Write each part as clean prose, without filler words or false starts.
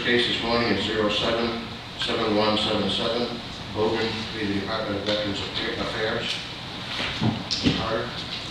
case this morning is 077177, Hogan v. the Department of Veterans Affairs. Carter.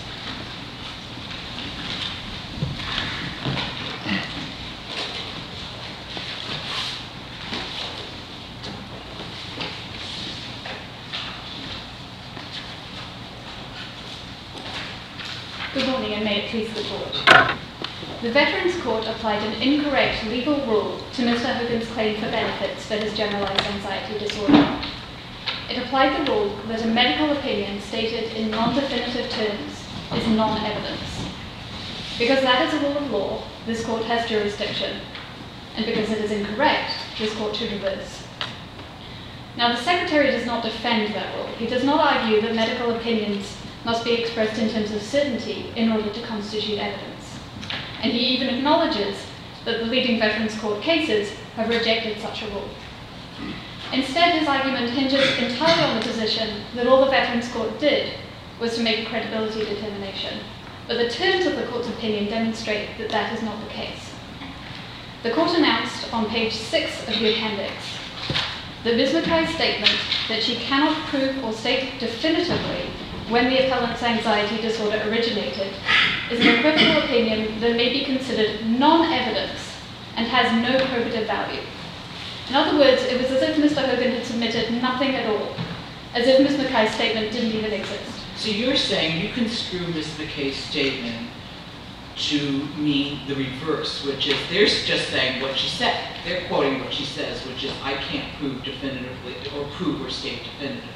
Good morning, and may it please the Court. The Veterans Court applied an incorrect legal rule to Mr. Hogan's claim for benefits for his generalized anxiety disorder. It applied the rule that a medical opinion stated in non-definitive terms is non-evidence. Because that is a rule of law, this Court has jurisdiction, and because it is incorrect, this Court should reverse. Now, the Secretary does not defend that rule. He does not argue that medical opinions must be expressed in terms of certainty in order to constitute evidence. And he even acknowledges that the leading Veterans Court cases have rejected such a rule. Instead, his argument hinges entirely on the position that all the Veterans Court did was to make a credibility determination. But the terms of the Court's opinion demonstrate that that is not the case. The Court announced on page 6 of the appendix that Ms. Mackay's statement that she cannot prove or state definitively when the appellant's anxiety disorder originated is an equivocal opinion that may be considered non-evidence and has no probative value. In other words, it was as if Mr. Hogan had submitted nothing at all, as if Ms. Mackay's statement didn't even exist. So you're saying you construe Ms. Mackay's statement to mean the reverse, which is they're just saying what she said. They're quoting what she says, which is, I can't prove definitively or prove or state definitively.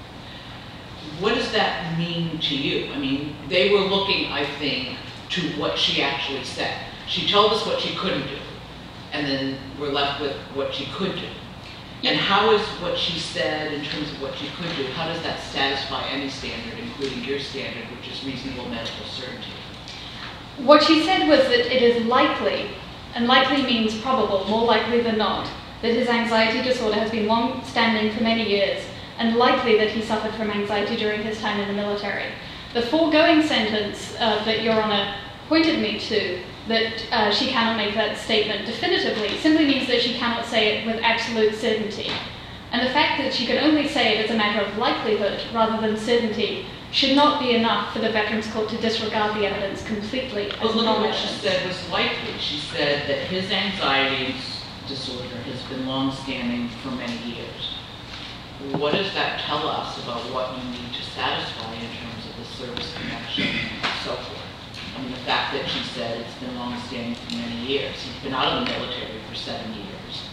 What does that mean to you? I mean, they were looking, I think, to what she actually said. She told us what she couldn't do, and then we're left with what she could do. And how is what she said in terms of what she could do, how does that satisfy any standard, including your standard, which is reasonable medical certainty? What she said was that it is likely, and likely means probable, more likely than not, that his anxiety disorder has been long-standing for many years, and likely that he suffered from anxiety during his time in the military. The foregoing sentence that Your Honour pointed me to, that she cannot make that statement definitively, simply means that she cannot say it with absolute certainty. And the fact that she can only say it as a matter of likelihood rather than certainty should not be enough for the Veterans Court to disregard the evidence completely as non-evidence. But look at what she said was likely. She said that his anxiety disorder has been long-standing for many years. What does that tell us about what you need to satisfy in terms of the service connection and so forth? I mean, the fact that she said it's been long-standing for many years. He's been out of the military for 7 years.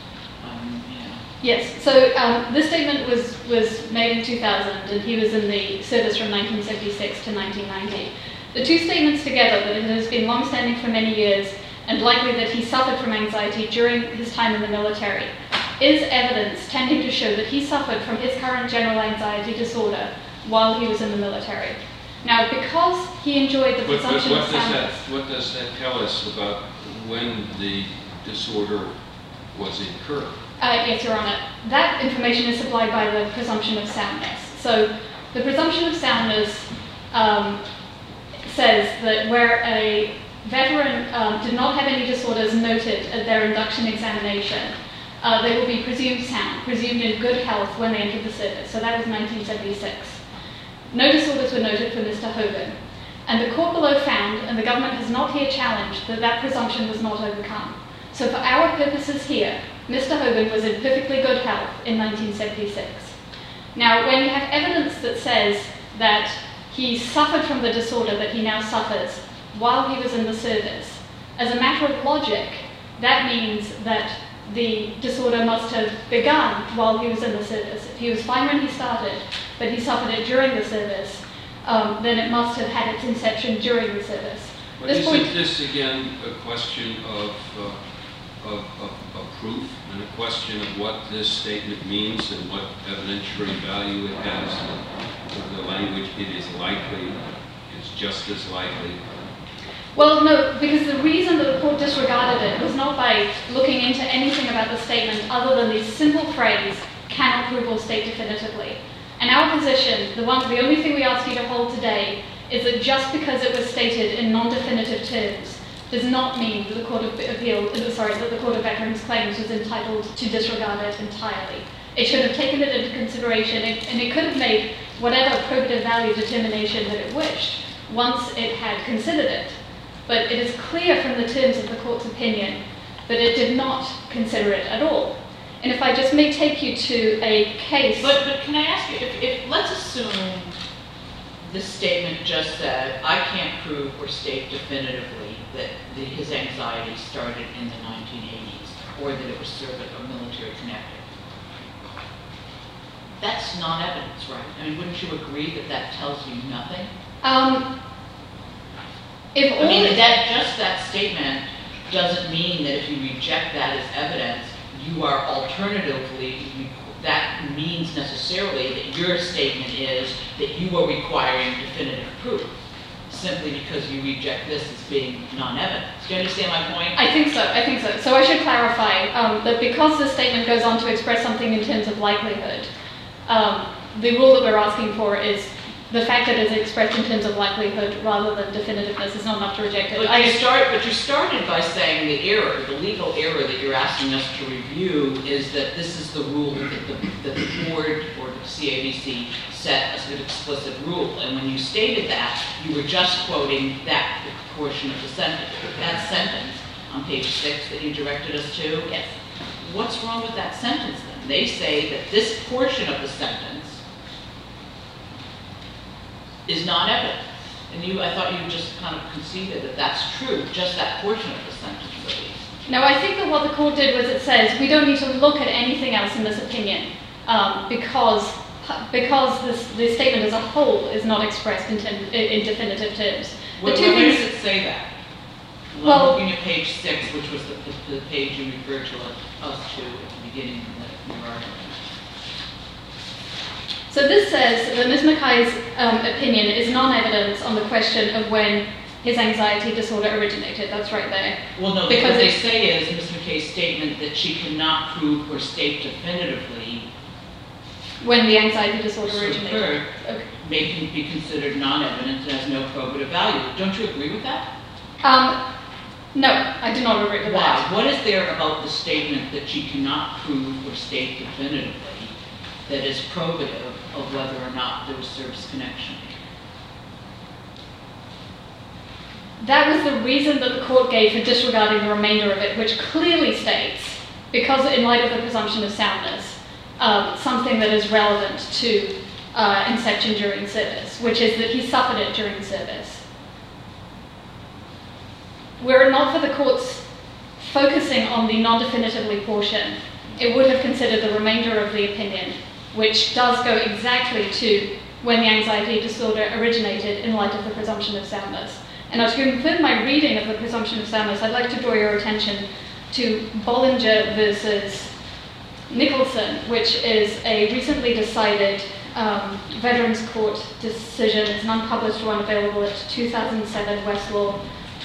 Yes, so this statement was made in 2000, and he was in the service from 1976 to 1990. The two statements together, that it has been long-standing for many years and likely that he suffered from anxiety during his time in the military, is evidence tending to show that he suffered from his current general anxiety disorder while he was in the military. Now, because he enjoyed the presumption of soundness... What does that tell us about when the disorder was incurred? Yes, Your Honour. That information is supplied by the presumption of soundness. So, the presumption of soundness says that where a veteran did not have any disorders noted at their induction examination, they will be presumed sound, presumed in good health when they entered the service. So that was 1976. No disorders were noted for Mr. Hogan. And the court below found, and the government has not here challenged, that that presumption was not overcome. So for our purposes here, Mr. Hogan was in perfectly good health in 1976. Now, when you have evidence that says that he suffered from the disorder that he now suffers while he was in the service, as a matter of logic, that means that the disorder must have begun while he was in the service. If he was fine when he started, but he suffered it during the service, then it must have had its inception during the service. But isn't this again a question of proof and a question of what this statement means and what evidentiary value it has? The language, it is likely, it's just as likely. Well, no, because the reason that the court disregarded it was not by looking into anything about the statement other than the simple phrase, cannot prove or state definitively. And our position, the only thing we ask you to hold today, is that just because it was stated in non-definitive terms does not mean that the Court of Veterans Claims was entitled to disregard it entirely. It should have taken it into consideration, and it could have made whatever probative value determination that it wished once it had considered it. But it is clear from the terms of the court's opinion that it did not consider it at all. And if I just may take you to a case... But can I ask you, if let's assume this statement just said, I can't prove or state definitively that his anxiety started in the 1980s, or that it was service or military connected. That's non-evidence, right? I mean, wouldn't you agree that that tells you nothing? That statement doesn't mean that if you reject that as evidence, you are alternatively, that means necessarily that your statement is that you are requiring definitive proof, simply because you reject this as being non-evidence. Do you understand my point? I think so. So I should clarify that because the statement goes on to express something in terms of likelihood, the rule that we're asking for is the fact that it's expressed in terms of likelihood rather than definitiveness is not enough to reject it. But you started by saying the legal error that you're asking us to review is that this is the rule that the board or the CAVC set as an explicit rule. And when you stated that, you were just quoting that portion of the sentence. That sentence on page 6 that you directed us to? Yes. What's wrong with that sentence then? They say that this portion of the sentence is non-evidence. And I thought you just kind of conceded that that's true, just that portion of the sentence at least. No, I think that what the court did was it says we don't need to look at anything else in this opinion because the statement as a whole is not expressed in definitive terms. Where does it say that? Well, looking at page 6, which was the page you referred to us to at the beginning of the argument. So this says that Ms. Mackay's opinion is non-evidence on the question of when his anxiety disorder originated. That's right there. Well, no, because what they say is Ms. Mackay's statement that she cannot prove or state definitively when the anxiety disorder originated. Okay. May be considered non-evidence and has no probative value. Don't you agree with that? No, I do not agree with that. Why? What is there about the statement that she cannot prove or state definitively that is probative of whether or not there was service connection? That was the reason that the court gave for disregarding the remainder of it, which clearly states, because in light of the presumption of soundness, something that is relevant to inception during service, which is that he suffered it during service. Were it not for the court's focusing on the non-definitively portion, it would have considered the remainder of the opinion, which does go exactly to when the anxiety disorder originated in light of the presumption of soundness. And to confirm my reading of the presumption of soundness, I'd like to draw your attention to Bollinger versus Nicholson, which is a recently decided Veterans Court decision. It's an unpublished one available at 2007 Westlaw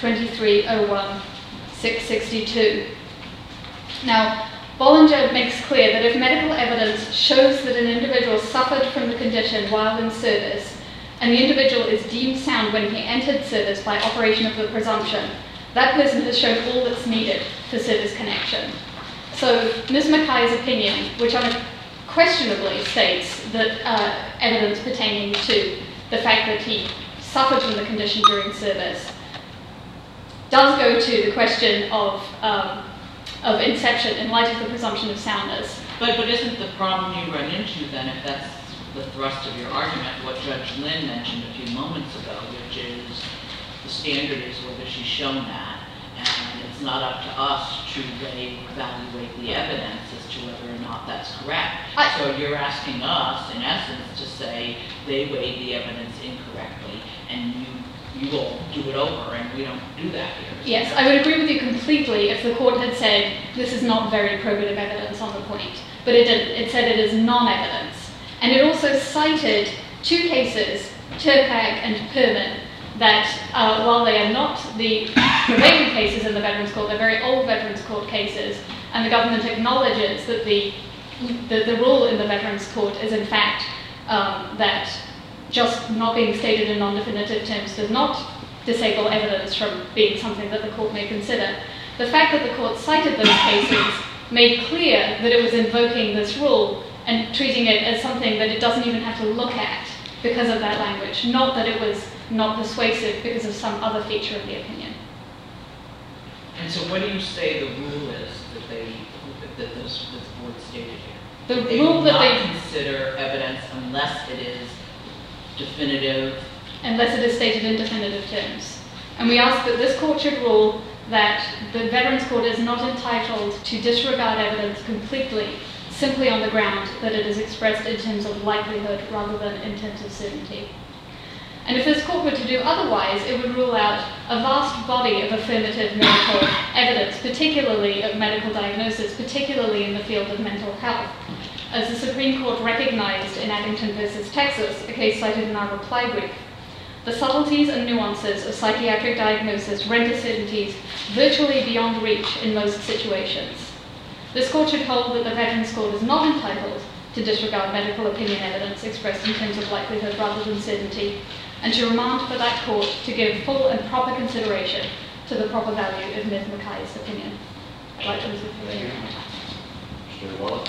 2301-662. Now, Bollinger makes clear that if medical evidence shows that an individual suffered from the condition while in service, and the individual is deemed sound when he entered service by operation of the presumption, that person has shown all that's needed for service connection. So Ms. Mackay's opinion, which unquestionably states that evidence pertaining to the fact that he suffered from the condition during service, does go to the question of inception in light of the presumption of soundness. But isn't the problem you run into then, if that's the thrust of your argument, what Judge Lynn mentioned a few moments ago, which is the standard is whether she's shown that, and it's not up to us to evaluate the evidence as to whether or not that's correct. So you're asking us, in essence, to say they weighed the evidence incorrectly, and you will do it over, and we don't do that here. Yes, I would agree with you completely if the court had said this is not very probative evidence on the point, but it didn't. It said it is non-evidence. And it also cited two cases, Turpak and Perman, that while they are not the prevailing cases in the Veterans Court, they're very old Veterans Court cases, and the government acknowledges that the rule in the Veterans Court is in fact that just not being stated in non-definitive terms does not disable evidence from being something that the court may consider. The fact that the court cited those cases made clear that it was invoking this rule and treating it as something that it doesn't even have to look at because of that language, not that it was not persuasive because of some other feature of the opinion. And so what do you say the rule is that the board stated here? The They rule will that not they, consider evidence unless it is definitive. unless it is stated in definitive terms. And we ask that this court should rule that the Veterans Court is not entitled to disregard evidence completely simply on the ground that it is expressed in terms of likelihood rather than in terms of certainty. And if this court were to do otherwise, it would rule out a vast body of affirmative medical evidence, particularly of medical diagnosis, particularly in the field of mental health. As the Supreme Court recognized in Addington versus Texas, a case cited in our reply brief, the subtleties and nuances of psychiatric diagnosis render certainties virtually beyond reach in most situations. This court should hold that the Veterans Court is not entitled to disregard medical opinion evidence expressed in terms of likelihood rather than certainty, and to remand for that court to give full and proper consideration to the proper value of Ms. Mackay's opinion. I'd like to reserve the remaining time. Mr. Wallace?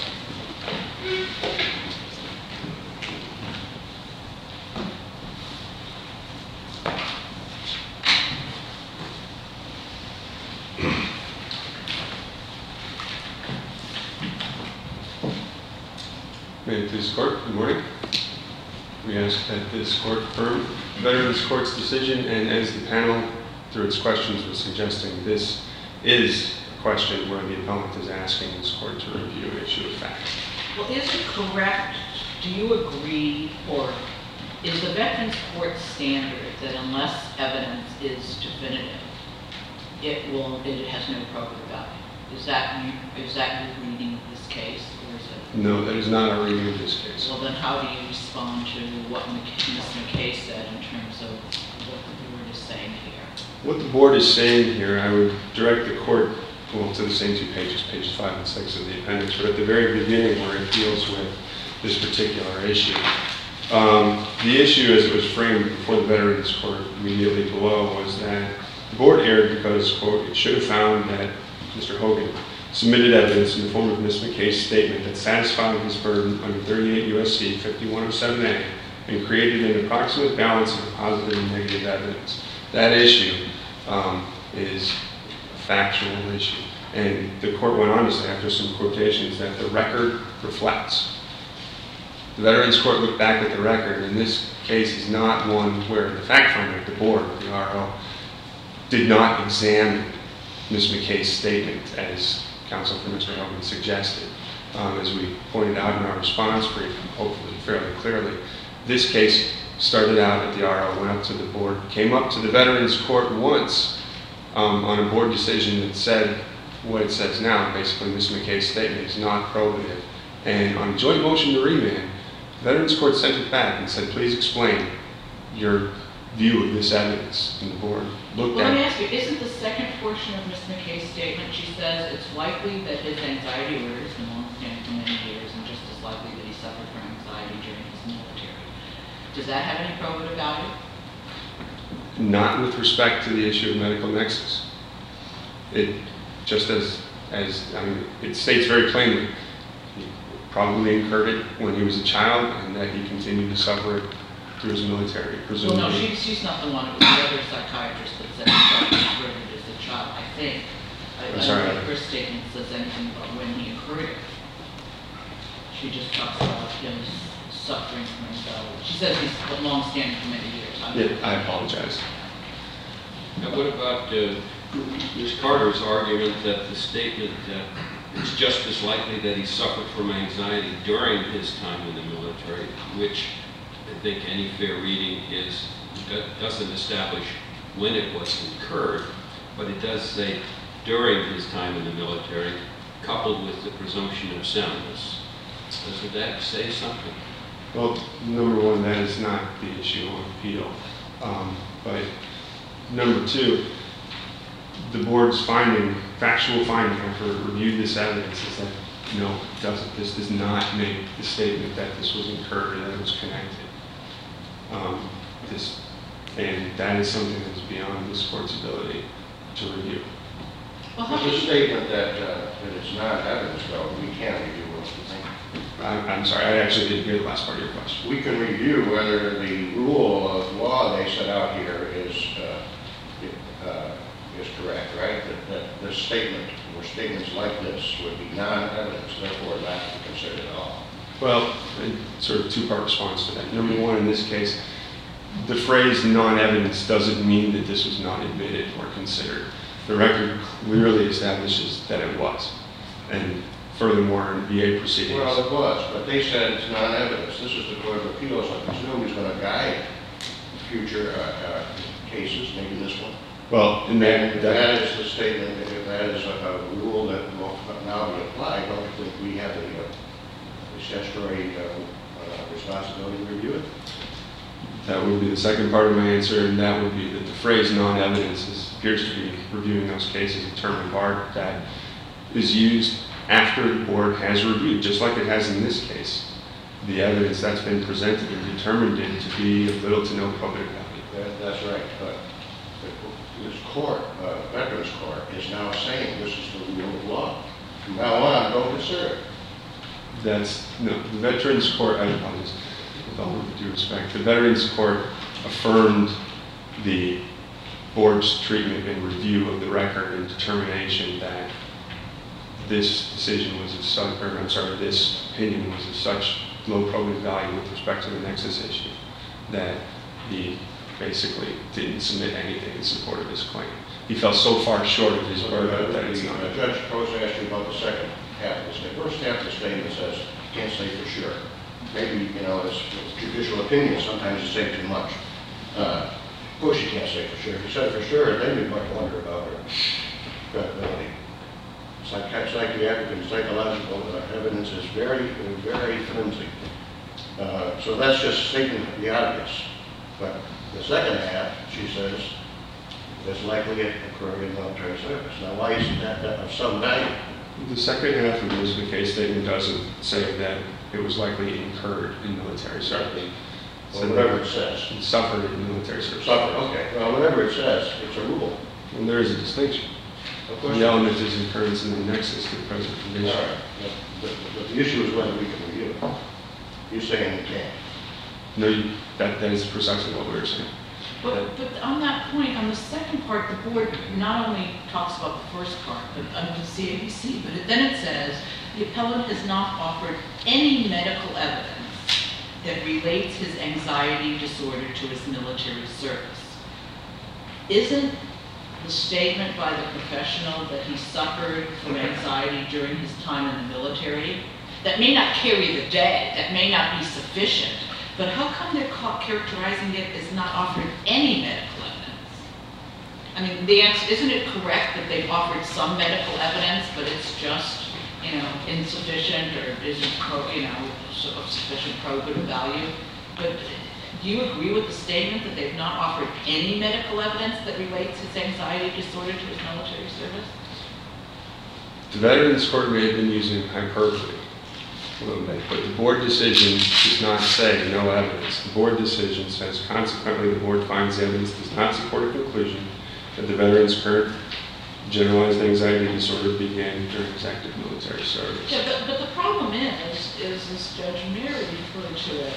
May it please the court, good morning. We ask that this court affirm the Veterans Court's decision, and as the panel, through its questions, was suggesting, this is a question where the appellant is asking this court to review an issue of fact. Well, is it correct, do you agree, or is the Veterans Court standard that unless evidence is definitive, it has no probative value? Is that your reading of this case, or is it? No, that is not our reading of this case. Well, then how do you respond to what Ms. McKay said in terms of what the board is saying here? What the board is saying here, I would direct the court, well, to the same two pages, pages 5 and 6 of the appendix, but at the very beginning where it deals with this particular issue. The issue as it was framed before the Veterans Court immediately below was that the board erred because, quote, it should have found that Mr. Hogan submitted evidence in the form of Ms. McKay's statement that satisfied his burden under 38 U.S.C. 5107A and created an approximate balance of positive and negative evidence. That issue is a factual issue. And the court went on to say, after some quotations, that the record reflects. The Veterans Court looked back at the record, and this case is not one where the fact finder, the board, the RO, did not examine Ms. McKay's statement, as counsel for Mr. Hogan suggested. As we pointed out in our response brief, hopefully fairly clearly, this case started out at the RO, went up to the board, came up to the Veterans Court once on a board decision that said what it says now. Basically, Ms. McKay's statement is not probative. And on a joint motion to remand, the Veterans Court sent it back and said, please explain your view of this evidence. And the board looked Well, at let me it. ask you, isn't the second portion of Ms. McKay's statement, she says it's likely that his anxiety arose from long-standing for many years and just as likely that he suffered from anxiety during his military. Does that have any probative value? Not with respect to the issue of medical nexus. It just it states very plainly, he probably incurred it when he was a child and that he continued to suffer it through his military, presumably. Well, no, she's not the one. It was the other psychiatrist that said he incurred it as a child. I think. I'm sorry. I don't think her statement says anything about when he incurred it. She just talks about him suffering from anxiety. She says he's been long-standing for many years. Yeah, I apologize. Now, what about Ms. Carter's argument that the statement that it's just as likely that he suffered from anxiety during his time in the military, which I think any fair reading doesn't establish when it was incurred, but it does say during his time in the military, coupled with the presumption of soundness. Doesn't that say something? Well, number one, that is not the issue on appeal. But number two, the board's factual finding after it reviewed this evidence is that no, it doesn't. This does not make the statement that this was incurred or that it was connected. This And that is something that's beyond this court's ability to review. Well, how There's a do you, statement that it's not evidence, though, we can't review what you think. I'm sorry, I actually didn't hear the last part of your question. We can review whether the rule of law they set out here is correct, right? That this statement, or statements like this, would be non-evidence, therefore not to be considered at all. Well, sort of two-part response to that. Number one, in this case, the phrase non-evidence doesn't mean that this was not admitted or considered. The record clearly establishes that it was. And furthermore, in VA proceedings. Well, it was, but they said it's non-evidence. This is the Court of Appeals. I presume is going to guide future cases, maybe this one. Well, in And that is the statement, if that is a rule that will now be applied, don't you think we have the statutory responsibility to review it? that would be the second part of my answer, and that would be that the phrase non-evidence appears to be reviewing those cases, a term of art that is used after the board has reviewed, just like it has in this case, the evidence that's been presented and determined it to be of little to no public value. That's right, but this court, Veterans Court, is now saying this is the rule of law. From now on, don't consider it. No, the Veterans Court, I apologize, with all due respect, the Veterans Court affirmed the board's treatment and review of the record and determination that this decision was of such, or I'm sorry, this opinion was of such low public value with respect to the nexus issue that he basically didn't submit anything in support of his claim. He fell so far short of his burden that it's not. Judge Post asked you about the second half of the statement. First half of the statement says, can't say for sure. Maybe, it's judicial opinion. Sometimes you say too much. Of course you can't say for sure. If you said for sure, then you might wonder about her credibility. Psychiatric and psychological evidence is very, very flimsy. So that's just stating the obvious. But the second half, she says, is likely to occur in military service. Now, why isn't that of some value? The second half of this McKay statement doesn't say that it was likely incurred in military service. Well, whatever it says. It suffered in military service. Suffer, okay. Well, whatever it says, it's a rule. Well, there is a distinction. Of course. The element is occurrence in the nexus to the present All condition. right. But the issue is whether we can review it. You're saying we can't. No, that is precisely what we were saying. but on that point, on the second part, the board not only talks about the first part, but under the CABC, but then it says, the appellant has not offered any medical evidence that relates his anxiety disorder to his military service. Isn't the statement by the professional that he suffered from anxiety during his time in the military, that may not carry the day, that may not be sufficient, but how come they're characterizing it as not offering any medical evidence? I mean, the answer, isn't it correct that they've offered some medical evidence, but it's just, insufficient or isn't, of sufficient probative value? But do you agree with the statement that they've not offered any medical evidence that relates his anxiety disorder to his military service? The Veterans Court may have been using hyperbole a little bit, but the board decision does not say no evidence. The board decision says, consequently, the board finds the evidence does not support a conclusion that the veteran's current generalized anxiety disorder began during his active military service. Yeah, but the problem is as Judge Mary referred to it,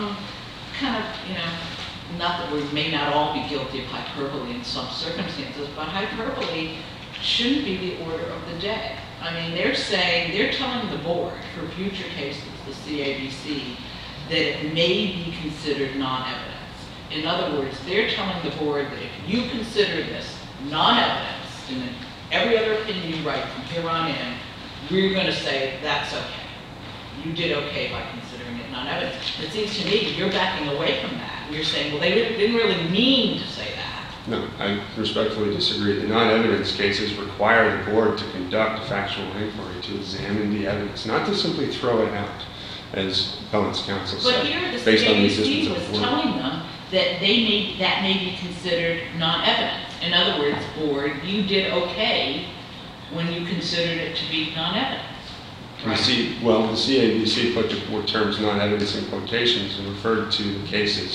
not that we may not all be guilty of hyperbole in some circumstances, but hyperbole shouldn't be the order of the day. I mean, they're telling the board for future cases, the CABC, that it may be considered non-evidence. In other words, they're telling the board that if you consider this non-evidence, and then every other opinion you write from here on in, we're going to say that's okay. You did okay by considering it non-evidence. It seems to me you're backing away from that. You're saying, well, they didn't really mean to say that. No, I respectfully disagree. The non-evidence cases require the board to conduct a factual inquiry, to examine the evidence, not to simply throw it out, as appellant's counsel said, But here the based on the CABC existence was of the board. telling them that that may be considered non-evidence. In other words, board, you did okay when you considered it to be non-evidence. The CABC put the terms non-evidence in quotations and referred to the cases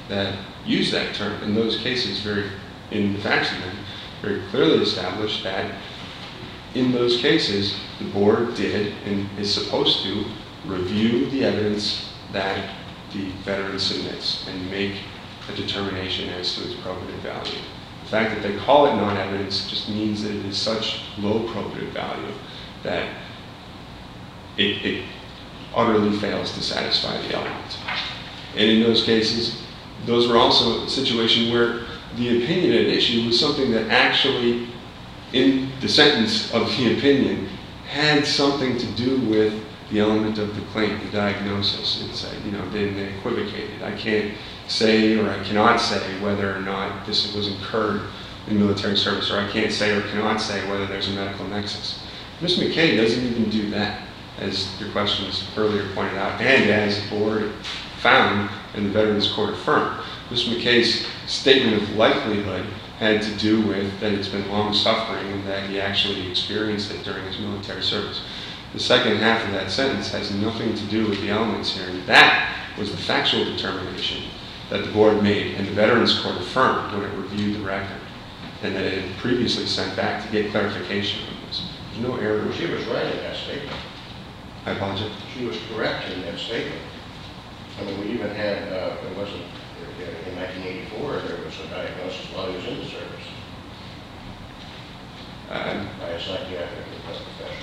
that use that term. In those cases, in the facts of them, very clearly established that in those cases, the board did and is supposed to review the evidence that the veteran submits and make a determination as to its probative value. The fact that they call it non-evidence just means that it is such low probative value that it utterly fails to satisfy the element. And in those cases, those were also a situation where the opinion at issue was something that actually, in the sentence of the opinion, had something to do with the element of the claim, the diagnosis. It said, they equivocated. I can't say or I cannot say whether or not this was incurred in military service, or I can't say or cannot say whether there's a medical nexus. Ms. McKay doesn't even do that, as your questions earlier pointed out, and as the board found and the Veterans Court affirmed. Ms. McKay's statement of likelihood had to do with that it's been long suffering and that he actually experienced it during his military service. The second half of that sentence has nothing to do with the elements here, and that was the factual determination that the board made and the Veterans Court affirmed when it reviewed the record, and that it had previously sent back to get clarification on this. There's no error. She was right in that statement. I apologize. She was correct in that statement. I mean, we even had, it wasn't, in 1984, there was a diagnosis while he was in the service by a psychiatric professional.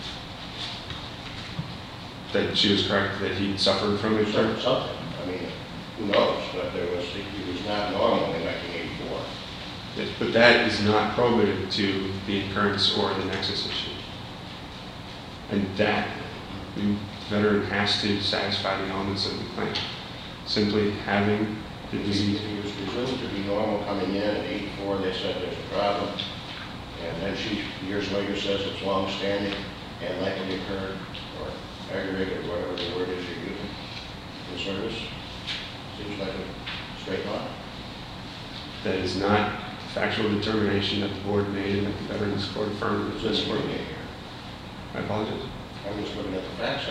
That she was correct that he suffered from it? Something. I mean, who knows? But he was not normal in 1984. Yes, but that is not probative to the incurrence or the nexus issue. And that the veteran has to satisfy the elements of the claim. Simply having the disease. He was presumed to be normal coming in. In 84, they said there's a problem. And then she, years later, says it's long-standing and likely occurred, or aggravated, or whatever the word is you're using in service. Seems like a straight line. That is not the factual determination that the board made and that the Veterans Court affirmed. It's just working here. I apologize. I'm just looking at the facts.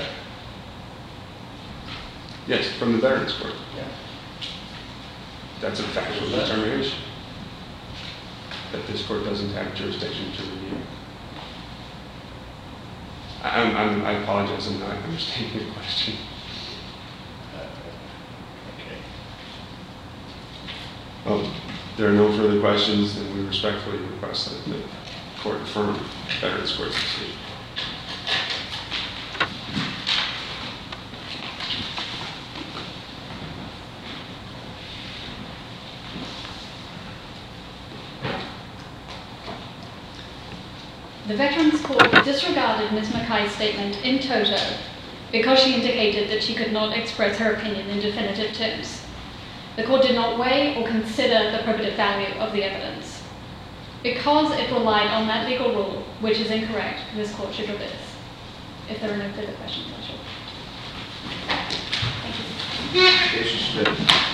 Yes, from the Veterans Court. Yeah. That's a factual determination that this court doesn't have jurisdiction to review. I apologize, I'm not understanding your question. Okay. Well, there are no further questions, and we respectfully request that the court affirm Veterans Court's decision. The Veterans Court disregarded Ms. Mackay's statement in toto because she indicated that she could not express her opinion in definitive terms. The court did not weigh or consider the probative value of the evidence. Because it relied on that legal rule, which is incorrect, this court should reverse. If there are no further questions, I shall. Thank you. Case is submitted.